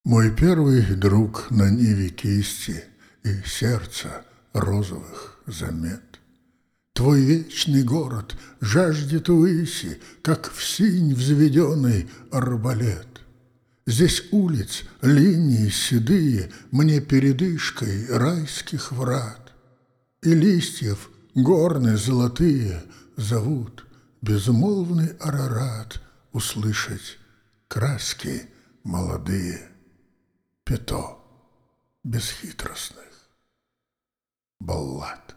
Мой первый друг на ниве кисти и сердца розовых замет. Твой вечный город жаждет выси, как в синь взведенный арбалет. Здесь улиц линии седые мне передышкой райских врат, и листьев горны золотые зовут безмолвный арарат услышать краски молодые. Пето бесхитростных баллад.